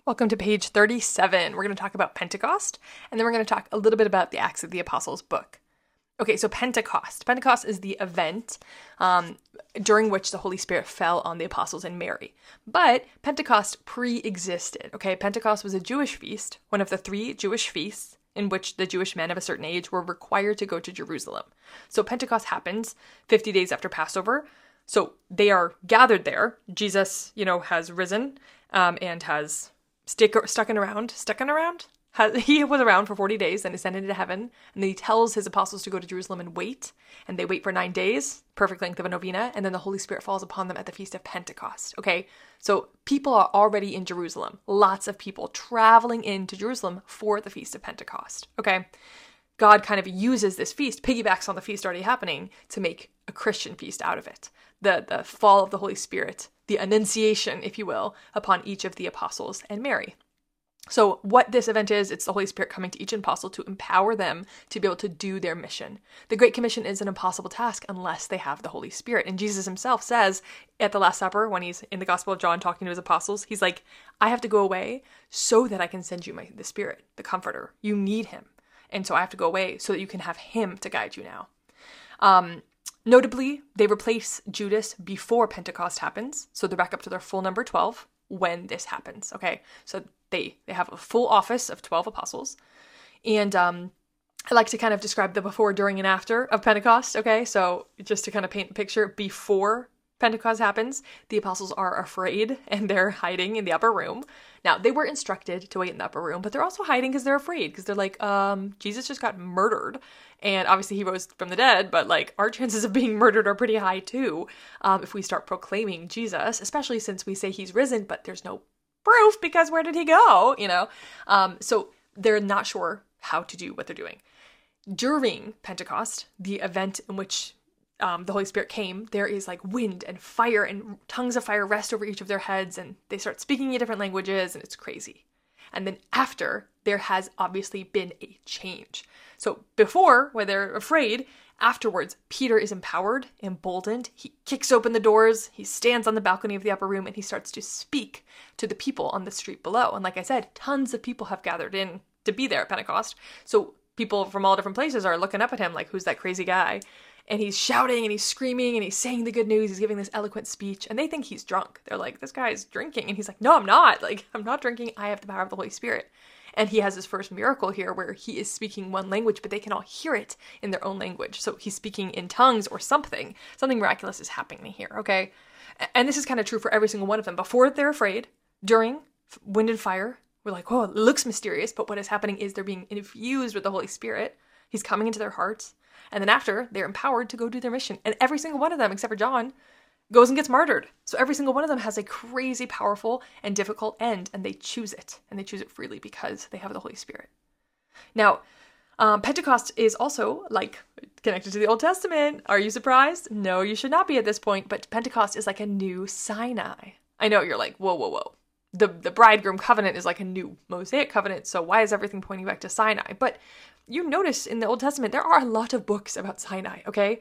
Welcome to page 37. We're going to talk about Pentecost, and then we're going to talk a little bit about the Acts of the Apostles book. Okay, so Pentecost. Pentecost is the event during which the Holy Spirit fell on the apostles and Mary. But Pentecost pre-existed, okay? Pentecost was a Jewish feast, one of the 3 Jewish feasts in which the Jewish men of a certain age were required to go to Jerusalem. So Pentecost happens 50 days after Passover. So they are gathered there. Jesus, has risen and has stuck around. He was around for 40 days and ascended into heaven. And then he tells his apostles to go to Jerusalem and wait. And they wait for 9 days, perfect length of a novena. And then the Holy Spirit falls upon them at the Feast of Pentecost. Okay, so people are already in Jerusalem. Lots of people traveling into Jerusalem for the Feast of Pentecost. Okay, God kind of uses this feast, piggybacks on the feast already happening, to make a Christian feast out of it. The fall of the Holy Spirit, the annunciation, if you will, upon each of the apostles and Mary. So what this event is, it's the Holy Spirit coming to each apostle to empower them to be able to do their mission. The Great Commission is an impossible task unless they have the Holy Spirit. And Jesus himself says at the Last Supper, when he's in the Gospel of John talking to his apostles, he's like, I have to go away so that I can send you the Spirit, the Comforter. You need him. And so I have to go away so that you can have him to guide you now. Notably, they replace Judas before Pentecost happens. So they're back up to their full number 12 when this happens. Okay, so they have a full office of 12 apostles. And I like to kind of describe the before, during, and after of Pentecost. Okay, so just to kind of paint the picture, before Pentecost happens, the apostles are afraid and they're hiding in the upper room. Now, they were instructed to wait in the upper room, but they're also hiding because they're afraid, because they're like, Jesus just got murdered. And obviously he rose from the dead, but our chances of being murdered are pretty high too, if we start proclaiming Jesus, especially since we say he's risen, but there's no proof because where did he go, So they're not sure how to do what they're doing. During Pentecost, the event in which the Holy Spirit came, there is wind and fire and tongues of fire rest over each of their heads, and they start speaking in different languages, and it's crazy. And then after, there has obviously been a change. So before, where they're afraid, afterwards, Peter is empowered, emboldened. He kicks open the doors, he stands on the balcony of the upper room, and he starts to speak to the people on the street below. And like I said, tons of people have gathered in to be there at Pentecost. So people from all different places are looking up at him like, who's that crazy guy? And he's shouting and he's screaming and he's saying the good news. He's giving this eloquent speech and they think he's drunk. They're like, this guy's drinking. And he's like, no, I'm not. I'm not drinking. I have the power of the Holy Spirit. And he has his first miracle here where he is speaking one language, but they can all hear it in their own language. So he's speaking in tongues or something. Something miraculous is happening here, okay? And this is kind of true for every single one of them. Before, they're afraid. During, wind and fire, we're like, whoa, it looks mysterious. But what is happening is they're being infused with the Holy Spirit. He's coming into their hearts. And then after, they're empowered to go do their mission. And every single one of them, except for John, goes and gets martyred. So every single one of them has a crazy, powerful, and difficult end, and they choose it. And they choose it freely because they have the Holy Spirit. Now, Pentecost is also, connected to the Old Testament. Are you surprised? No, you should not be at this point, but Pentecost is like a new Sinai. I know, you're like, whoa, whoa, whoa. The bridegroom covenant is like a new Mosaic covenant, so why is everything pointing back to Sinai? But you notice in the Old Testament, there are a lot of books about Sinai, okay?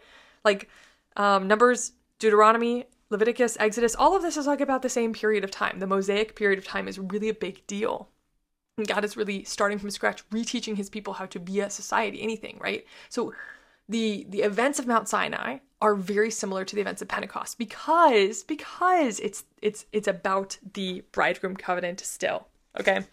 Numbers, Deuteronomy, Leviticus, Exodus, all of this is about the same period of time. The Mosaic period of time is really a big deal. And God is really starting from scratch, reteaching his people how to be a society, anything, right? So the events of Mount Sinai are very similar to the events of Pentecost because it's about the bridegroom covenant still, okay?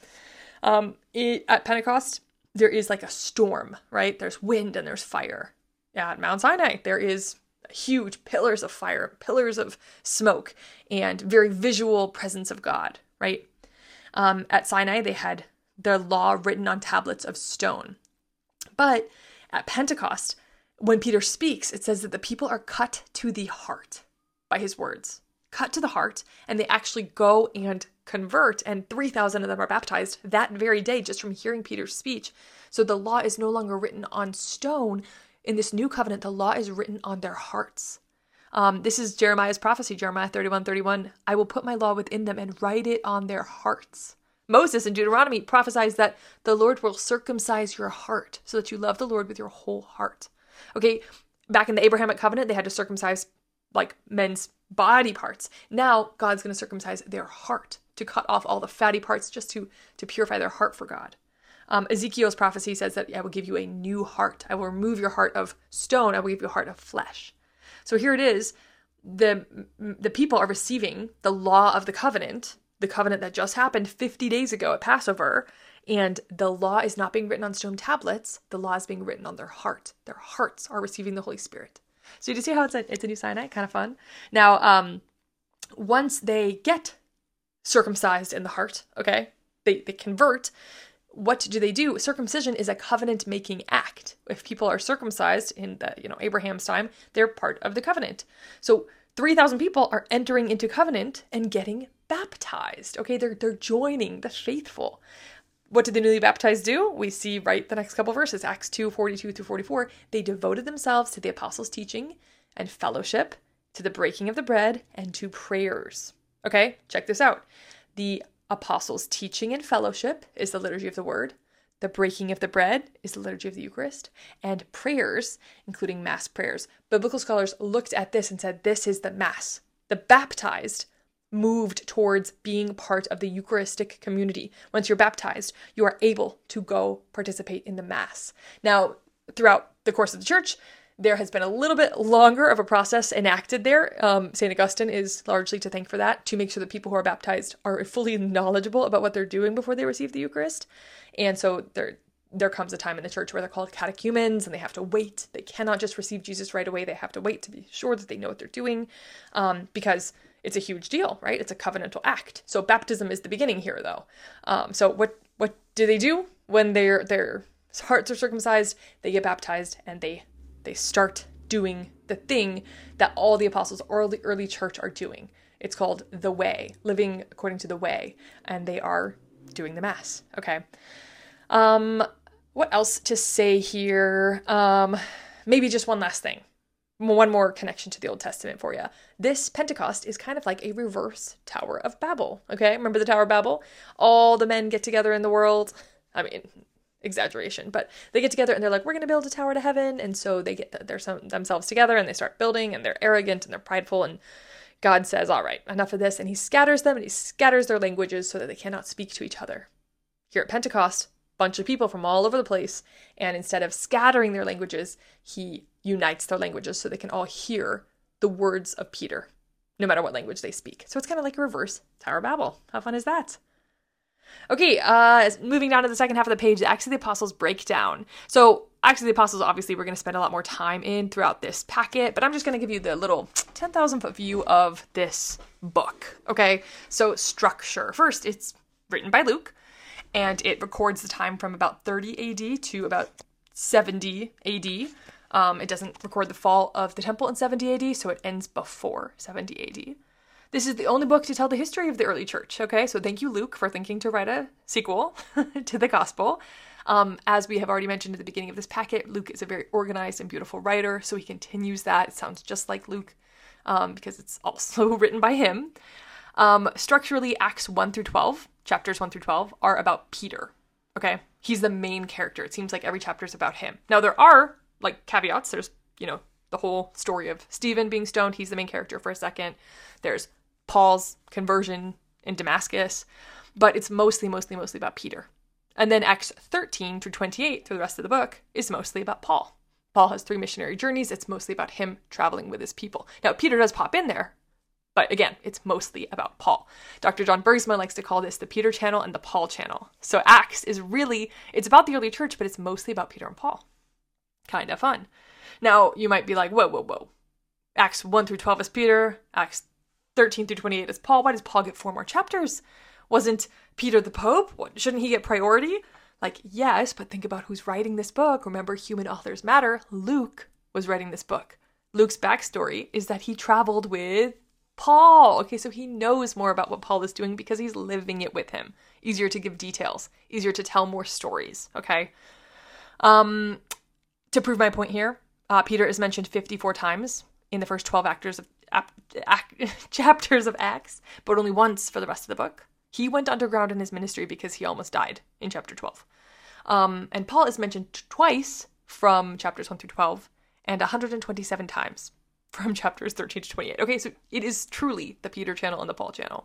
At Pentecost, there is a storm, right? There's wind and there's fire. At Mount Sinai, there is huge pillars of fire, pillars of smoke, and very visual presence of God, right? At Sinai, they had their law written on tablets of stone. But at Pentecost, when Peter speaks, it says that the people are cut to the heart by his words. Cut to the heart, and they actually go and convert, and 3,000 of them are baptized that very day just from hearing Peter's speech. So the law is no longer written on stone. In this new covenant, the law is written on their hearts. This is Jeremiah's prophecy, Jeremiah 31:31. I will put my law within them and write it on their hearts. Moses in Deuteronomy prophesies that the Lord will circumcise your heart so that you love the Lord with your whole heart. Okay, back in the Abrahamic covenant, they had to circumcise like men's body parts. Now God's going to circumcise their heart, to cut off all the fatty parts, just to purify their heart for God. Ezekiel's prophecy says that I will give you a new heart. I will remove your heart of stone. I will give you a heart of flesh. So here it is. The people are receiving the law of the covenant that just happened 50 days ago at Passover. And the law is not being written on stone tablets. The law is being written on their heart. Their hearts are receiving the Holy Spirit. So you see how it's a new Sinai? Kind of fun. Now, once they get circumcised in the heart, okay, they convert. What do? Circumcision is a covenant-making act. If people are circumcised in Abraham's time, they're part of the covenant. So 3,000 people are entering into covenant and getting baptized. Okay, they're joining the faithful. What did the newly baptized do? We see right the next couple verses, Acts 2:42-44. They devoted themselves to the apostles' teaching and fellowship, to the breaking of the bread, and to prayers. Okay, check this out. The apostles' teaching and fellowship is the liturgy of the word. The breaking of the bread is the liturgy of the Eucharist. And prayers, including Mass prayers. Biblical scholars looked at this and said, this is the Mass. The baptized moved towards being part of the Eucharistic community. Once you're baptized, you are able to go participate in the Mass. Now, throughout the course of the church, there has been a little bit longer of a process enacted there. St. Augustine is largely to thank for that, to make sure that people who are baptized are fully knowledgeable about what they're doing before they receive the Eucharist. And so there comes a time in the church where they're called catechumens, and they have to wait. They cannot just receive Jesus right away. They have to wait to be sure that they know what they're doing, because it's a huge deal, right? It's a covenantal act. So baptism is the beginning here, though. So what do they do when their hearts are circumcised? They get baptized, and they start doing the thing that all the apostles or the early church are doing. It's called the way, living according to the way, and they are doing the Mass. Okay. What else to say here? Maybe just one last thing. One more connection to the Old Testament for you. This Pentecost is kind of like a reverse Tower of Babel. Okay. Remember the Tower of Babel? All the men get together in the world. I mean, exaggeration, but they get together and they're like, we're going to build a tower to heaven. And so they get themselves together and they start building, and they're arrogant and they're prideful. And God says, all right, enough of this. And he scatters them, and he scatters their languages so that they cannot speak to each other. Here at Pentecost, bunch of people from all over the place. And instead of scattering their languages, he unites their languages so they can all hear the words of Peter, no matter what language they speak. So it's kind of like a reverse Tower of Babel. How fun is that? Okay, moving down to the second half of the page, the Acts of the Apostles breakdown. So Acts of the Apostles, obviously, we're going to spend a lot more time in throughout this packet, but I'm just going to give you the little 10,000 foot view of this book. Okay, so structure. First, it's written by Luke, and it records the time from about 30 AD to about 70 AD. It doesn't record the fall of the temple in 70 AD, so it ends before 70 AD. This is the only book to tell the history of the early church, okay? So thank you, Luke, for thinking to write a sequel to the gospel. As we have already mentioned at the beginning of this packet, Luke is a very organized and beautiful writer, so he continues that. It sounds just like Luke, because it's also written by him. Structurally, Acts 1 through 12, chapters 1 through 12, are about Peter, okay? He's the main character. It seems like every chapter is about him. Now, there are, like, caveats. There's, the whole story of Stephen being stoned. He's the main character for a second. There's Paul's conversion in Damascus, but it's mostly about Peter. And then Acts 13 through 28, through the rest of the book, is mostly about Paul. Paul has 3 missionary journeys. It's mostly about him traveling with his people. Now, Peter does pop in there, but again, it's mostly about Paul. Dr. John Bergsma likes to call this the Peter channel and the Paul channel. So Acts is really, it's about the early church, but it's mostly about Peter and Paul. Kind of fun. Now, you might be like, whoa. Acts 1 through 12 is Peter. Acts 13 through 28 is Paul. Why does Paul get 4 more chapters? Wasn't Peter the Pope? Shouldn't he get priority? Like, yes, but think about who's writing this book. Remember, human authors matter. Luke was writing this book. Luke's backstory is that he traveled with Paul. Okay, so he knows more about what Paul is doing because he's living it with him. Easier to give details. Easier to tell more stories, okay? To prove my point here, Peter is mentioned 54 times in the first 12 chapters of Acts, but only once for the rest of the book. He went underground in his ministry because he almost died in chapter 12. And Paul is mentioned twice from chapters 1 through 12 and 127 times from chapters 13 to 28. Okay, so it is truly the Peter channel and the Paul channel.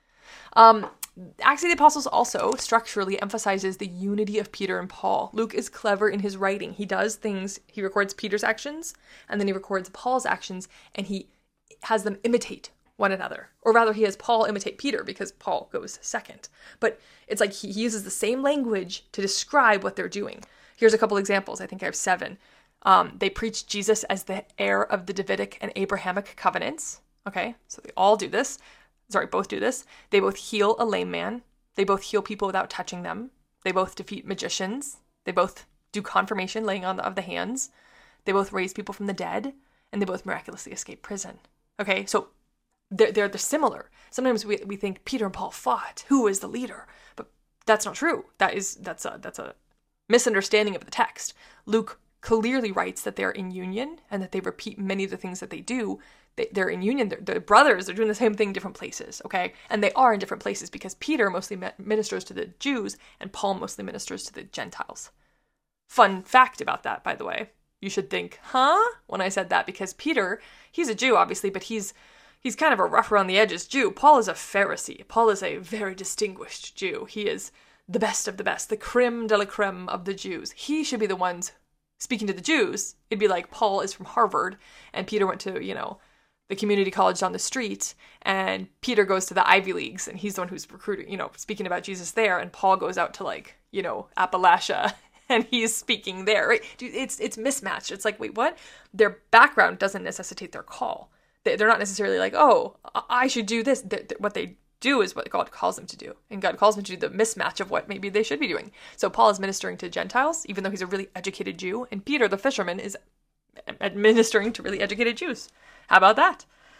Acts of the Apostles also structurally emphasizes the unity of Peter and Paul. Luke is clever in his writing. He does things, he records Peter's actions, and then he records Paul's actions, and he has them imitate one another. Or rather, he has Paul imitate Peter, because Paul goes second. But it's like he uses the same language to describe what they're doing. Here's a couple examples. I think I have 7. They preach Jesus as the heir of the Davidic and Abrahamic covenants. Okay, so they all do this. Both do this. They both heal a lame man. They both heal people without touching them. They both defeat magicians. They both do confirmation, laying on of the hands. They both raise people from the dead. And they both miraculously escape prison. Okay, so they're similar. Sometimes we think Peter and Paul fought. Who is the leader? But that's not true. That's a misunderstanding of the text. Luke clearly writes that they're in union and that they repeat many of the things that they do. They're in union. They're brothers. They're doing the same thing in different places, okay? And they are in different places because Peter mostly ministers to the Jews and Paul mostly ministers to the Gentiles. Fun fact about that, by the way. You should think, huh? When I said that, because Peter, he's a Jew, obviously, but he's kind of a rough around the edges Jew. Paul is a Pharisee. Paul is a very distinguished Jew. He is the best of the best, the creme de la creme of the Jews. He should be the ones speaking to the Jews. It'd be like Paul is from Harvard and Peter went to, the community college down the street, and Peter goes to the Ivy Leagues, and he's the one who's recruiting, speaking about Jesus there, and Paul goes out to Appalachia, and he's speaking there, right? It's mismatched. It's like, wait, what? Their background doesn't necessitate their call. They're not necessarily like, oh, I should do this. What they do is what God calls them to do, and God calls them to do the mismatch of what maybe they should be doing. So Paul is ministering to Gentiles, even though he's a really educated Jew, and Peter, the fisherman, is administering to really educated Jews. How about that?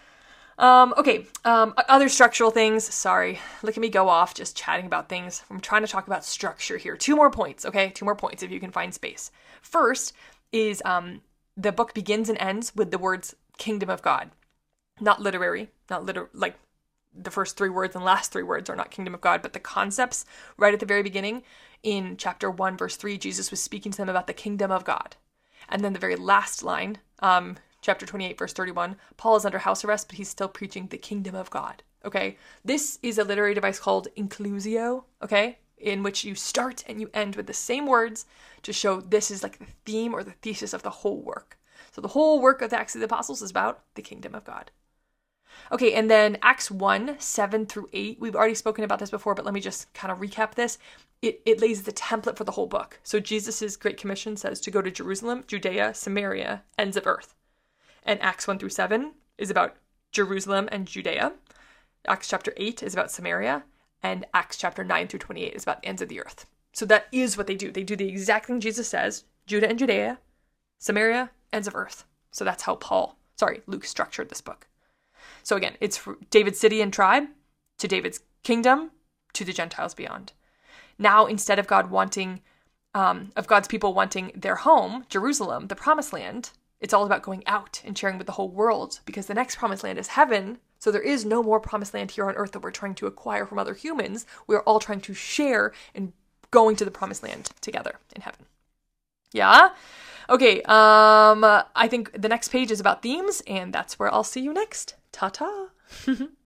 Other structural things. Sorry, look at me go off just chatting about things. I'm trying to talk about structure here. 2 more points, okay? 2 more points if you can find space. First is the book begins and ends with the words kingdom of God. Not literary, like the first 3 words and last 3 words are not kingdom of God, but the concepts right at the very beginning in chapter 1, verse 3, Jesus was speaking to them about the kingdom of God. And then the very last line, chapter 28, verse 31, Paul is under house arrest, but he's still preaching the kingdom of God, okay? This is a literary device called inclusio, okay? In which you start and you end with the same words to show this is like the theme or the thesis of the whole work. So the whole work of the Acts of the Apostles is about the kingdom of God. Okay, and then Acts 1, 7 through 8, we've already spoken about this before, but let me just kind of recap this. It lays the template for the whole book. So Jesus' Great Commission says to go to Jerusalem, Judea, Samaria, ends of earth. And Acts 1 through 7 is about Jerusalem and Judea. Acts chapter 8 is about Samaria. And Acts chapter 9 through 28 is about the ends of the earth. So that is what they do. They do the exact thing Jesus says. Judah and Judea, Samaria, ends of earth. So that's how Luke structured this book. So again, it's from David's city and tribe to David's kingdom to the Gentiles beyond. Now, instead of God's people wanting their home, Jerusalem, the promised land, it's all about going out and sharing with the whole world, because the next promised land is heaven. So there is no more promised land here on earth that we're trying to acquire from other humans. We're all trying to share and going to the promised land together in heaven. Yeah? Okay, I think the next page is about themes, and that's where I'll see you next. Ta-ta!